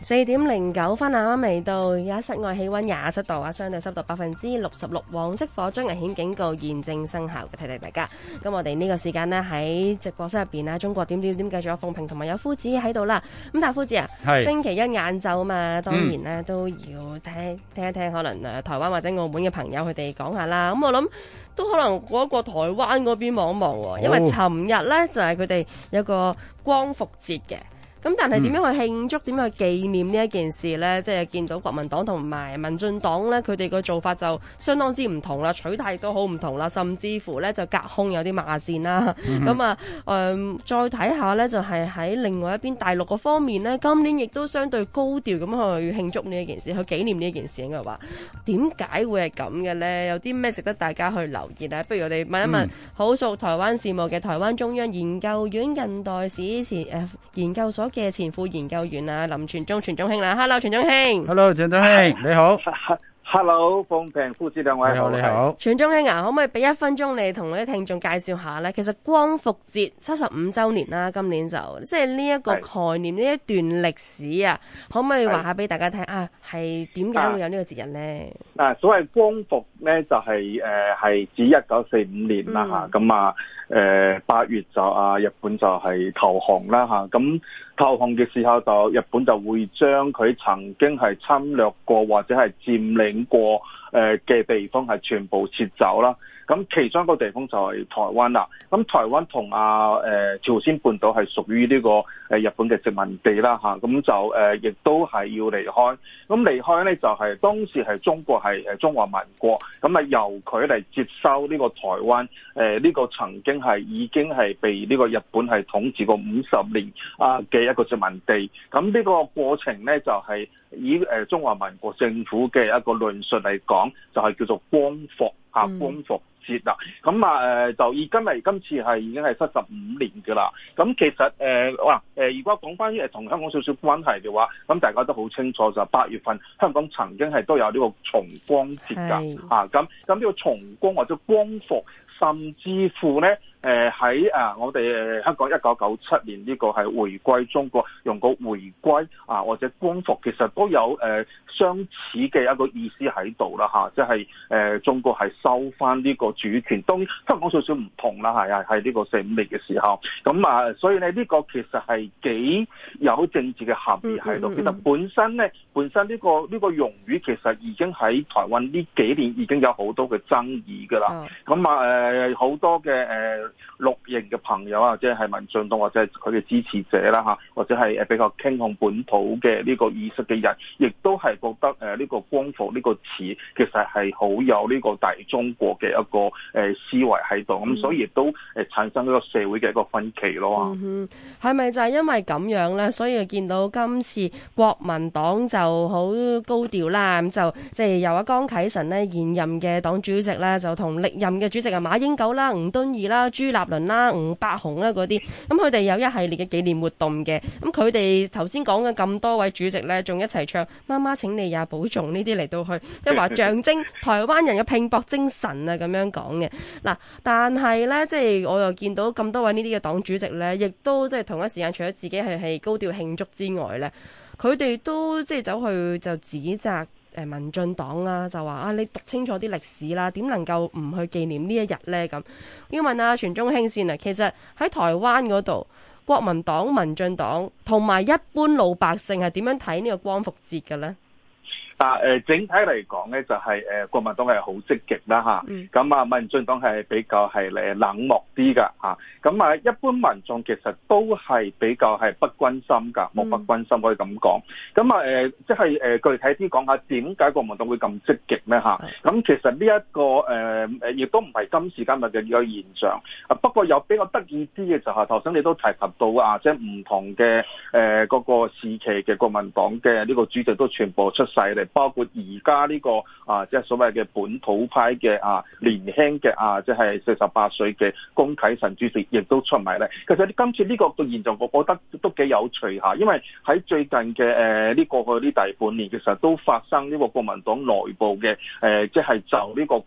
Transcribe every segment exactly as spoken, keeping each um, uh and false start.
四點零九分啱啱嚟到，而家室外氣溫廿七度啊，相對濕度百分之六十六，黃色火災危險警告現正生效嘅，提提大家。咁我哋呢個時間呢，喺直播室入邊啊，中國點點點繼續有鳳萍同埋有夫子喺度啦。咁但係夫子啊，星期一晏晝啊嘛，當然呢、嗯、都要聽聽一聽，可能誒台灣或者澳門嘅朋友佢哋講下啦。咁我諗都可能過一過台灣嗰邊望一望喎，因為尋日呢，就係佢哋有個光復節嘅。咁但係點樣去慶祝、點、嗯、樣去紀念呢一件事呢？即係見到國民黨同埋民進黨呢，佢哋個做法就相當之唔同啦，取態都好唔同啦，甚至乎呢就隔空有啲罵戰啦。咁、嗯、啊，誒、嗯，再睇下呢，就係、是、喺另外一邊大陸個方面呢，今年亦都相對高調咁去慶祝呢一件事，去紀念呢一件事。應該話點解會係咁嘅呢？有啲咩值得大家去留意呢？不如我哋問一問好熟台灣事務嘅台灣中央研究院近代史前誒、呃、研究所嘅前副研究員啊，林傳忠傳忠兄啦 ，Hello 傳忠兄 ，Hello 傳忠兄，你好 ，Hello 鳳萍夫子兩位你好，你好， 傳忠兄啊，可唔可以俾一分鐘你同我啲聽眾介紹下呢？其實光復節七十五週年啦，今年就即係呢一個概念，呢一段歷史啊，可唔可以話下俾大家聽啊？係點解會有呢個節日呢？ 嗱、啊，所謂光復咧，就係誒係指一九四五年啦嚇，咁、嗯、啊誒八、呃、月就啊日本就係投降啦嚇，咁、啊、投降嘅時候就日本就會將佢曾經係侵略過或者係佔領過誒嘅地方係全部撤走啦。咁其中一個地方就係台灣啦。咁台灣同啊誒朝鮮半島係屬於呢個誒日本嘅殖民地啦嚇。咁就誒亦都係要離開。咁離開咧就係當時係中國係誒中華民國，咁啊由佢嚟接收呢個台灣誒呢個曾經係已經係被呢個日本係統治過五十年啊嘅一個殖民地。咁呢個過程咧就係以誒中華民國政府嘅一個論述嚟講，就係叫做光復嚇光復節啦。咁啊誒就以今日今次係已經係七十五年㗎啦。咁其實誒哇誒，如果講翻誒同香港少少關係嘅話，咁大家都好清楚就八月份香港曾經係都有呢個重光節㗎嚇。咁咁呢個重光或者光復，甚至乎咧。誒喺啊！我哋香港一九九七年呢個係回歸中國，用個回歸啊或者光復，其實都有誒、呃、相似嘅一個意思喺度啦嚇，即係誒中國係收翻呢個主權，當然香港少少唔同啦，係啊係呢個四五年嘅時候，咁啊所以咧呢個其實係幾有政治嘅含義喺度。其實本身咧本身呢個呢個用語其實已經喺台灣呢幾年已經有好多嘅爭議㗎啦。咁啊誒好多嘅誒。呃綠營嘅朋友啊，即係民進黨或者係佢嘅支持者啦嚇，或者係誒比較傾向本土嘅呢個意識嘅人，亦都係覺得誒呢個光復呢個詞其實係好有呢個大中國嘅一個誒思維喺度，咁、嗯、所以亦都誒產生呢個社會嘅一個分歧咯。 嗯哼，係咪就係因為咁樣咧？所以見到今次國民黨就好高調啦，咁就即係由阿江啟臣咧現任嘅黨主席咧，就同歷任嘅主席啊馬英九啦、吳敦義啦、朱立倫啦、吳伯雄啦嗰啲，咁佢哋有一系列嘅紀念活動嘅。咁佢哋頭先講嘅咁多位主席咧，仲一齊唱《媽媽請你也保重》呢啲嚟到去，即係話象徵台灣人嘅拼搏精神啊，咁樣講嘅。嗱，但係咧，即係我又見到咁多位呢啲嘅黨主席咧，亦都即係同一時間，除咗自己係係高調慶祝之外咧，佢哋都即係走去就指責誒民進黨啦，就話啊，你讀清楚啲歷史啦，點能夠唔去紀念呢一日呢？咁要問阿傳忠兄先啊，其實喺台灣嗰度，國民黨、民進黨同埋一般老百姓係點樣睇呢個光復節嘅呢？ 啊誒，整體嚟講咧，就係誒國民黨係好積極啦嚇，咁啊民進黨係比較係誒冷漠啲噶嚇，咁啊一般民眾其實都係比較係不關心噶，漠不關心可以咁講。咁啊誒，即係誒具體啲講下點解國民黨會咁積極咧嚇？咁其實呢一個誒誒，亦都唔係今時今日嘅一個現象。啊不過有比較得意啲嘅就係頭先你都提及到啊，即係唔同嘅誒嗰個時期嘅國民黨嘅呢個主席都全部出世嚟。包括而家呢個啊，即係所謂嘅本土派嘅啊年輕嘅啊，即係四十八歲嘅江啟臣主席，亦都出埋嚟。其實今次呢個嘅現象，我覺得都幾有趣下，因為喺最近嘅誒呢過去呢大半年，其實都發生呢個國民黨內部嘅誒，即係就呢個國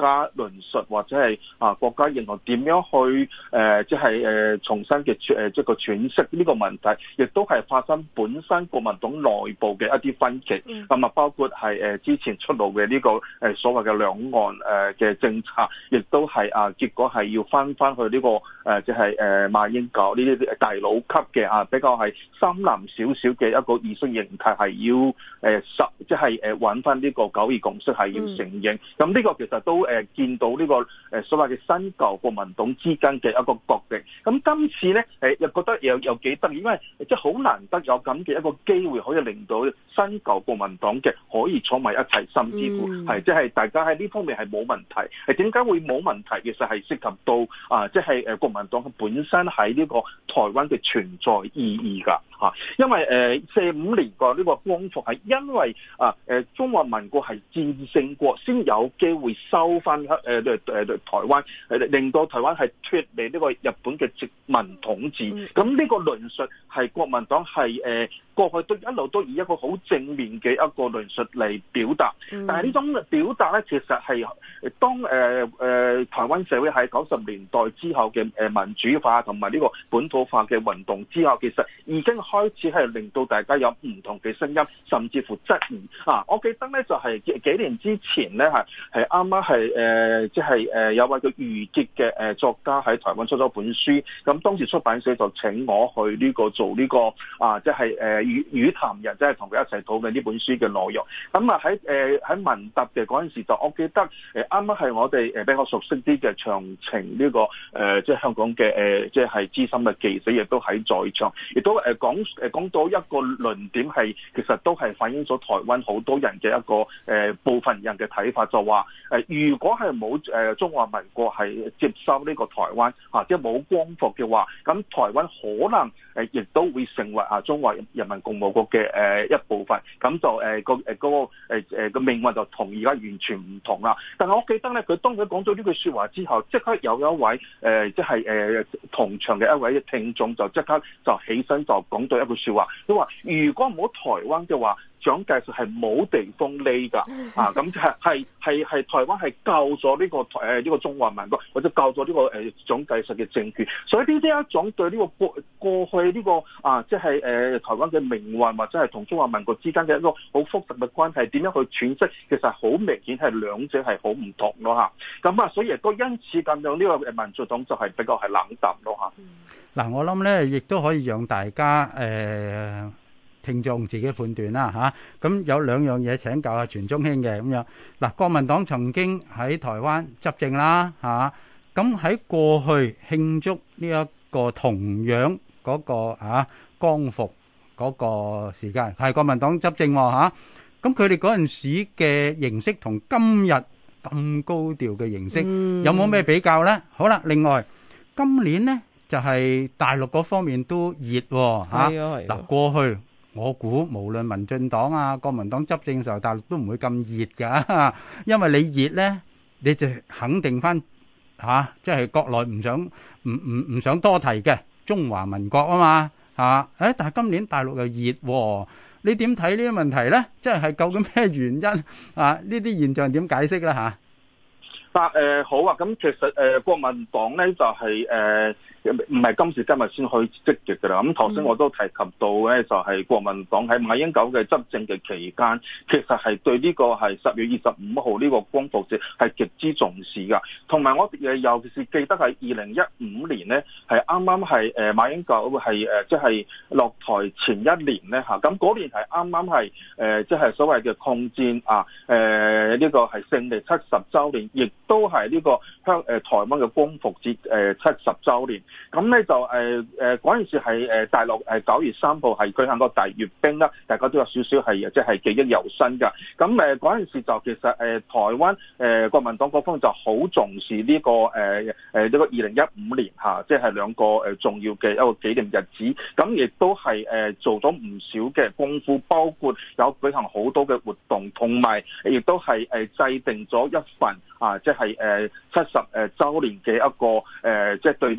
家論述或者係啊國家認同點樣去誒即係誒重新嘅誒即係個詮釋呢個問題，亦都係發生本身國民黨內部嘅一啲分歧。咁啊、嗯、包括係誒之前出爐嘅呢個誒所謂嘅兩岸誒嘅政策，亦都係啊結果係要翻翻去呢個誒即係誒馬英九呢啲大佬級嘅啊比較係深藍少少嘅一個意識形態，係要誒實即係誒揾翻呢個九二共識係要承認。咁呢、嗯、個其實都誒見到呢個誒所謂嘅新舊國民黨之間嘅一個角力。咁今次咧誒又覺得又又幾得意，因為即係好難得有咁嘅一個機會，可以令到新舊國民黨嘅可以坐埋一齊，甚至乎係即係大家喺呢方面係冇問題。係點解會冇問題？其實係涉及到啊，即係誒國民黨本身喺呢個台灣嘅存在意義㗎嚇。因為誒四五年個呢個光復係因為啊誒中華民國係戰勝國，先有機會收翻誒誒誒台灣，令到台灣係脫離呢個日本嘅殖民統治。咁呢個論述係國民黨係誒過去都一路都以一個好正面嘅一個論述嚟表達。但係呢種表達咧，其實係當誒誒、呃呃、台灣社會喺九十年代之後嘅誒民主化同埋呢個本土化嘅運動之後，其實已經開始係令到大家有唔同嘅聲音，甚至乎質疑啊！我記得咧就係、是、幾年之前咧係係啱啱係誒即係誒有位叫余杰嘅誒作家喺台灣出咗本書，咁當時出版社就請我去呢個做呢、這個啊即係誒語語談人，即係同佢一齊討論呢本書嘅內容。咁啊喺誒喺文達嘅嗰陣時就我記得誒啱啱係我哋誒比較熟悉啲嘅長情呢、這個誒即係香港嘅誒即係資深嘅記者，亦都喺在，在場，亦都誒講誒講到一個論點係其實都係反映咗台灣好多人嘅一個誒、呃、部分人嘅睇法，就話誒、呃、如果係冇誒中華民國係接收呢個台灣啊，即係冇光復嘅話，咁台灣可能誒亦都會成為啊中華人民共和國嘅誒一部分，咁就誒個誒嗰個誒誒個命運就同而家完全唔同啦。但係我記得咧，佢當佢講咗呢句說話之後，即刻有一位誒即係誒同場嘅一位聽眾就即刻就起身就講到一句說話，佢話如果冇台灣嘅話，蔣介石係冇地方匿㗎，啊咁就係係係係台灣係救咗呢個誒呢個中華民國，或者救咗呢個誒蔣介石嘅政權，所以呢啲一種對呢個過過去呢個啊即係誒台灣嘅命運或者係同中華民國之間嘅一個好複雜嘅關係，點樣去詮釋，其實好明顯係兩者係好唔同咯嚇。咁啊，所以亦都因此咁樣呢個民族黨就係比較係冷淡咯嚇。 嗱，我諗咧亦都可以讓大家誒。呃聽眾自己判斷啦嚇，咁有兩樣嘢請教下全中興嘅咁樣。嗱，國民黨曾經喺台灣執政啦嚇，咁喺過去慶祝呢一個同樣嗰個啊光復嗰個時間係國民黨執政喎嚇，咁佢哋嗰陣時嘅形式同今日咁高調嘅形式有冇咩比較咧？好啦，另外今年咧就係大陸嗰方面都熱喎嚇，嗱過去。我估無論民進黨啊、國民黨執政嘅時候，大陸都唔會咁熱㗎，因為你熱咧，你就肯定翻嚇，即係國內唔想唔唔唔想多提嘅中華民國啊嘛嚇。誒，但係今年大陸又熱喎，你點睇呢啲問題咧？即係係究竟咩原因啊？呢啲現象點解釋咧嚇？ 但誒好啊，咁其實誒國民黨咧就係誒。唔係今時今日先去積極㗎啦。咁頭先我都提及到咧，就係國民黨喺馬英九嘅執政嘅期間，其實係對呢個係十月二十五號呢個光復節係極之重視㗎。同埋我誒尤其是記得係二零一五年咧，係啱啱係誒馬英九係誒即係落台前一年咧嚇。咁嗰年係啱啱係誒即係所謂嘅抗戰啊誒呢個係勝利七十週年，亦都係呢個香誒台灣嘅光復節誒七十週年。咁咧就誒誒嗰陣時係誒大陸誒九月三號係舉行個大閱兵啦，大家都有少少係即係記憶猶新㗎。咁誒嗰陣時就其實誒台灣誒國民黨嗰方就好重視呢個誒誒呢個二零一五年嚇，即係兩個誒重要嘅一個紀念日子。咁亦都係誒做咗唔少嘅功夫，包括有舉行好多嘅活動，同埋亦都係誒制定咗一份啊，即係誒七十誒週年嘅一個誒，即係對呢個誒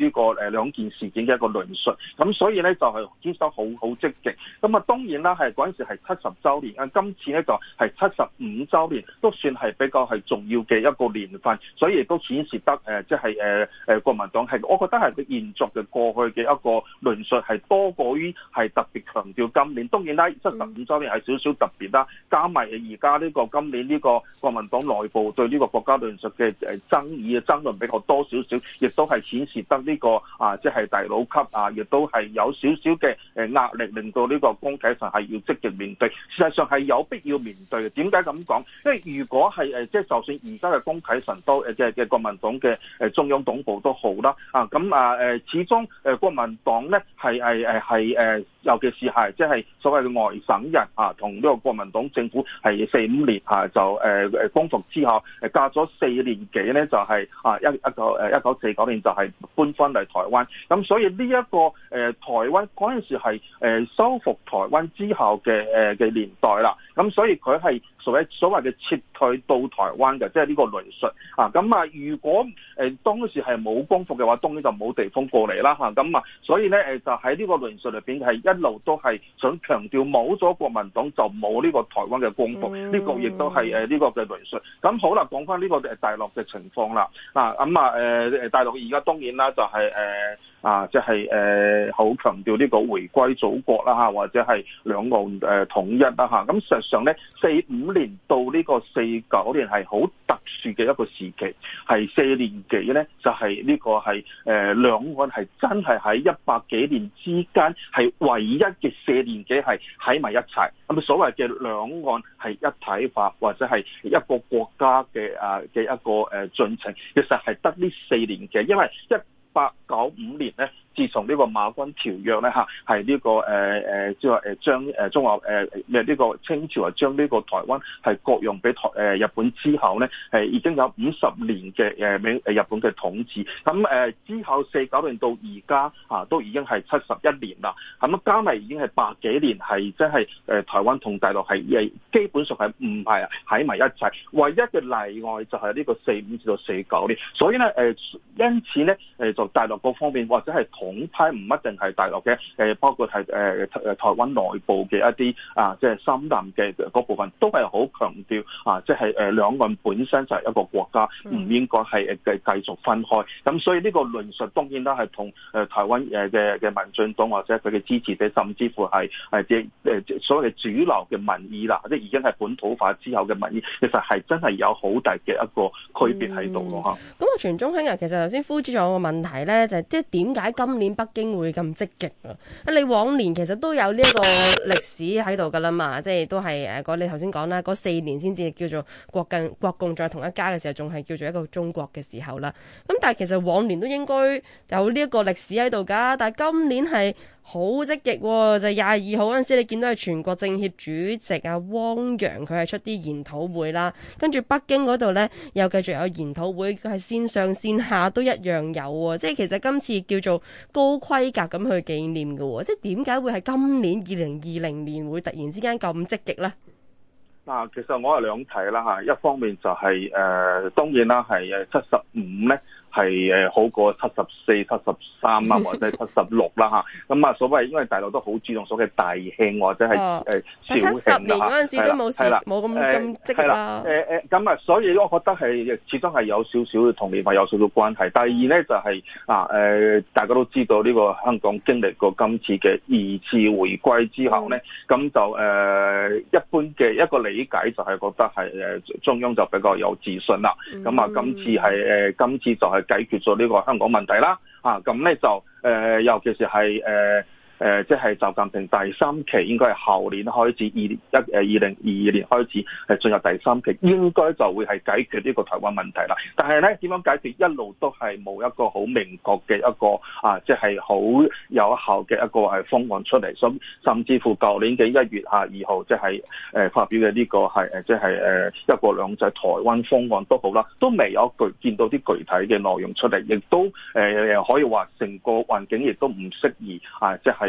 誒兩件事件嘅一個論述。咁所以咧就係堅守好好積極。咁啊當然啦，係嗰陣時係七十週年，啊今次咧就係七十五週年，都算係比較係重要嘅一個年份，所以亦都顯示得誒即係誒誒國民黨係，我覺得係佢延續嘅過去嘅一個論述係多過於係特別強調今年。當然啦，七十五週年係少少特別啦，加埋而家呢個今年呢個國民黨內部對呢個國家論述嘅誒爭議嘅爭論比較多少少，亦都係顯示得呢個啊即係大佬級啊，亦都係有少少嘅誒壓力，令到呢個江啟臣係要積極面對。事實上係有必要面對嘅。點解咁講？因為如果係誒即係就算而家嘅江啟臣都誒嘅嘅國民黨嘅誒中央黨部都好啦，啊咁啊誒始終誒國民黨咧係係誒係誒，尤其是係即係所謂嘅外省人啊，同呢個國民黨政府係四五年啊就誒誒光復之後誒隔咗四年幾咧就係啊一一九誒一九四九年就係搬翻嚟台灣。咁所以呢一個誒台灣嗰陣時係誒收復台灣之後嘅誒嘅年代啦。咁所以佢係所謂所謂嘅撤退到台灣嘅，即係呢個論述啊。咁啊，如果誒當時係冇光復嘅話，當然就冇地方過嚟啦嚇。咁啊，所以咧誒就喺呢個論述裏邊係一路都係想強調冇咗國民黨就冇呢個台灣嘅光復，呢、嗯、個亦都係誒呢個嘅論述。咁好啦，講翻呢個誒大陸嘅情況啦。嗱咁啊誒誒大陸而家當然啦就係、是、誒。呃啊，即係誒好強調呢個回歸祖國啦嚇，或者係兩岸誒統一啦嚇。咁實際上咧，四五年到呢個四九年係好特殊嘅一個時期，係四年幾咧就係、是、呢個係誒兩岸係真係喺一百幾年之間係唯一嘅四年幾係喺埋一齊。咁所謂嘅兩岸係一體化或者係一個國家嘅啊嘅一個誒進程，其實係得呢四年嘅，因為一八九五年咧，自從呢個馬關條約咧嚇，係呢、這個誒誒即係誒將誒中華誒咩呢個清朝啊將呢個台灣係割讓俾台誒日本之後咧，係已經有五十年嘅誒美誒日本嘅統治。咁誒之後四九年到而家啊，都已經係七十一年啦。咁加埋已經係百幾年，係即係誒台灣同大陸係誒基本上係唔係喺埋一齊。唯一嘅例外就係呢個四五至到四九年。所以咧誒，因此咧誒就大陸嗰方面或者係統派唔一定係大陸嘅，誒包括係誒誒台灣內部嘅一啲啊，即係深藍嘅嗰部分，都係好強調啊，即係誒兩岸本身就係一個國家，唔應該係誒繼繼續分開。咁所以呢個論述當然啦，係同誒台灣誒嘅嘅民進黨或者佢嘅支持者，甚至乎係誒即誒所謂嘅主流嘅民意啦，即係已經係本土化之後嘅民意，其實係真係有好大嘅一個區別喺度咯嚇。 咁啊，全中興啊，其實頭先夫子仲有個問題咧，就係即係點解今年北京會咁積極啊？你往年其實都有呢一個歷史喺度噶啦嘛，即係都係誒嗰你頭先講啦，嗰四年先至叫做國共國共在同一家嘅時候，仲係叫做一個中國嘅時候啦。咁但係其實往年都應該有呢一個歷史喺度噶，但係今年係好積極喎，就廿二號嗰陣時，你見到係全國政協主席啊汪洋，佢係出啲研討會啦，跟住北京嗰度呢，又繼續有研討會，佢係線上線下都一樣有喎，即係其實今次叫做高規格咁去紀念嘅喎，即係點解會係今年二零二零年會突然之間咁積極呢？ 嗱，其實我係兩睇啦嚇，一方面就係、是、誒、呃、當然啦，係誒七十五咧。係誒好過七十四、七十三啊，或者七十六啦嚇。咁啊，所謂因為大陸都好注重所謂大慶或者係誒小慶啦。七十年嗰陣時都冇事，冇咁咁積極啦。誒誒咁啊，所以我覺得係始終係有少少同年份有少少關係。第二咧就係、是、啊誒，大家都知道呢個香港經歷過今次嘅二次回歸之後咧，咁、嗯、就誒、呃、一般嘅一個理解就係覺得係誒中央就比較有自信啦。咁、嗯、啊，今次係誒、呃、今次就係、是。解決咗呢個香港問題啦，啊咁咧就誒、呃，尤其是係誒。呃誒、呃，即係習近平第三期應該係後年開始，二一誒二零二二年開始係進入第三期，應該就會係解決呢個台灣問題啦。但係咧點樣解決，一路都係冇一個好明確嘅一個啊，即係好有效嘅一個係方案出嚟。甚甚至乎舊年嘅一月啊二號，即係誒發表嘅呢個係誒即係誒一國兩制台灣方案都好啦，都未有具見到啲具體嘅內容出嚟，亦都誒、呃、可以話成個環境亦都唔適宜啊，即係。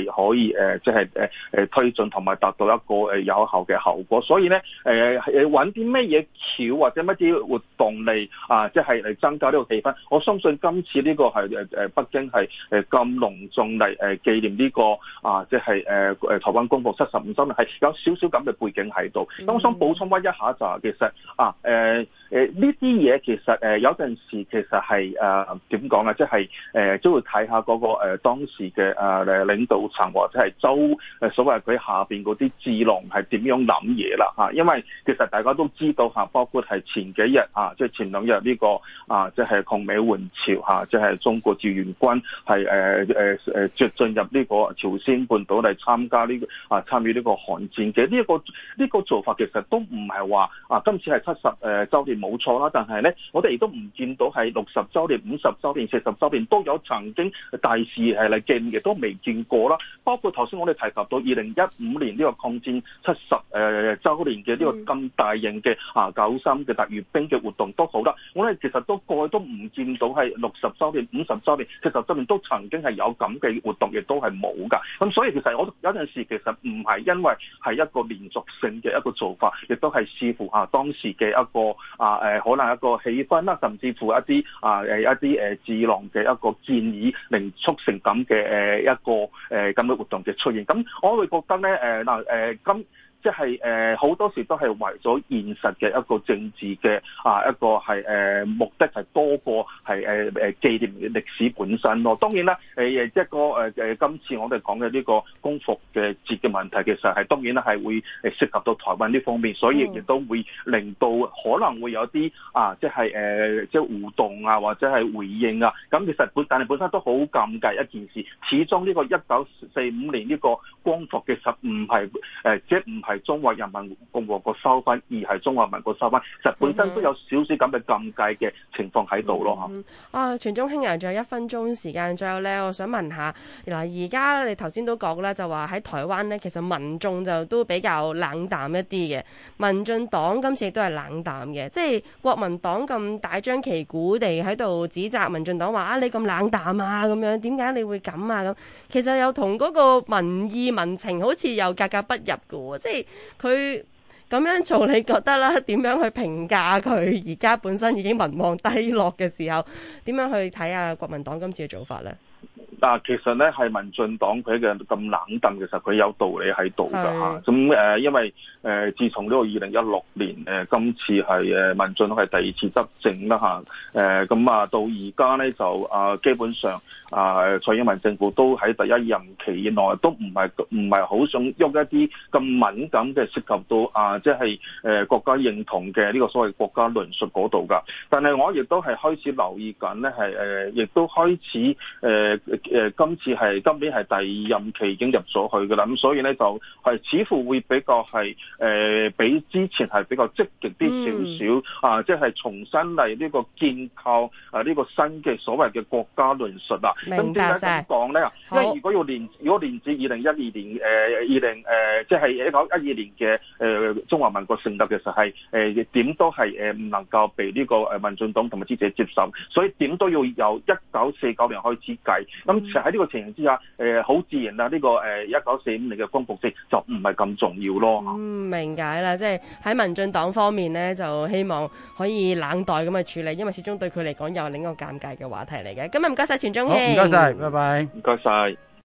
可以誒即係誒誒推進同埋達到一個誒有效嘅效果。所以咧誒誒揾啲咩嘢橋或者乜啲活動嚟啊，即係嚟增加呢個氣氛。我相信今次呢個係誒誒北京係誒咁隆重嚟誒紀念呢個啊，即係誒誒台灣光復七十五週年，係有少少咁嘅背景喺度。咁我想補充翻一下就係其實啊誒誒呢啲嘢其實誒有陣時其實係誒點講啊，即係誒都會睇下嗰個誒當時嘅誒誒領導層或者係周誒所謂佢下邊嗰啲智囊係點樣諗嘢啦嚇。因為其實大家都知道嚇，包括係前幾日啊，即係前兩日呢個啊，即係抗美援朝嚇，即係中國志願軍係誒誒誒進進入呢個朝鮮半島嚟參加呢個啊參與呢個韓戰嘅呢一個呢個做法，其實都唔係話啊今次係七十誒週年冇錯啦，但係咧我哋亦都唔見到係六十週年、五十週年、四十週年都有曾經大事係嚟見嘅，都未見過啦。包括頭先我哋提及到二零一五年呢個抗戰七十誒週年嘅呢個咁大型嘅啊九三嘅特閱兵嘅活動都好啦，我哋其實都過去都唔見到係六十週年、五十週年、四十週年都曾經係有咁嘅活動，亦都係冇㗎。咁所以其實我有陣時其實唔係因為係一個連續性嘅一個做法，亦都係視乎啊當時嘅一個啊誒可能一個氣氛啦，甚至乎一啲啊誒一啲誒智囊嘅一個建議，令促成咁嘅誒一個誒咁嘅活動嘅出現。咁我會覺得咧誒嗱誒今。即係誒好多時都係為咗現實嘅一個政治嘅啊一個係誒、呃、目的係多過係誒誒紀念歷史本身咯。當然啦，誒、呃、一個誒誒、呃、今次我哋講嘅呢個光復嘅節嘅問題，其實係當然啦係會誒涉及到台灣呢方面，所以亦都會令到可能會有啲啊即係誒即係互動啊或者係回應啊。咁其實本但係本身都好尷尬一件事，始終呢個一九四五年呢個光復其實唔係誒即係唔係。中華人民共和國收翻，而係中華民國收翻，其實本身都有少少咁嘅尷尬嘅情況喺度咯嚇。 嗯、啊，全中興啊，仲有一分鐘時間，最後咧，我想問下，嗱，而家你頭先都講啦，就話喺台灣咧，其實民眾就都比較冷淡一啲嘅，民進黨今次亦都係冷淡嘅，即係國民黨咁大張旗鼓地喺度指責民進黨話啊，你咁冷淡啊，咁樣點解你會咁啊？咁其實又同嗰個民意民情好似又格格不入嘅喎，即係。佢咁樣做，你覺得啦？點樣去評價佢而家本身已經民望低落嘅時候，點樣去睇下國民黨今次嘅做法咧？ 嗱，其實咧係民進黨佢嘅咁冷淡，其實佢有道理喺度㗎嚇。咁誒，因為誒，自從呢個二零一六年誒，今次係誒民進黨係第二次執政啦嚇。誒咁啊，到而家咧就啊，基本上啊，蔡英文政府都喺第一任期以內都唔係唔係好想喐一啲咁敏感嘅涉及到啊，即係誒國家認同嘅呢個所謂國家論述嗰度㗎。但係我亦都係開始留意緊咧，係誒，亦都開始誒。呃誒今次係今年係第二任期已經入咗去㗎啦，咁所以咧就係似乎會比較係誒、呃、比之前係比較積極啲少少啊，即係重新嚟呢個建構啊呢、呢個新嘅所謂嘅國家論述啦。咁點解咁講咧？因為如果要連如果連至二零一二年誒二零誒即係一九一二年嘅誒、呃、中華民國成立嘅時候係誒點都係誒唔能夠被呢個誒民進黨同埋支持者接受，所以點都要由一九四九年開始計。咁其實喺呢個情形之下，誒、呃、好自然啦，呢、這個誒一九四五年嘅光復節就唔係咁重要咯。 嗯，明解啦，即係喺民進黨方面呢，就希望可以冷待咁去處理，因為始終對佢嚟講又係另一個尷尬嘅話題嚟嘅。今日唔該晒全中興， 好唔該晒，拜拜， 唔該晒。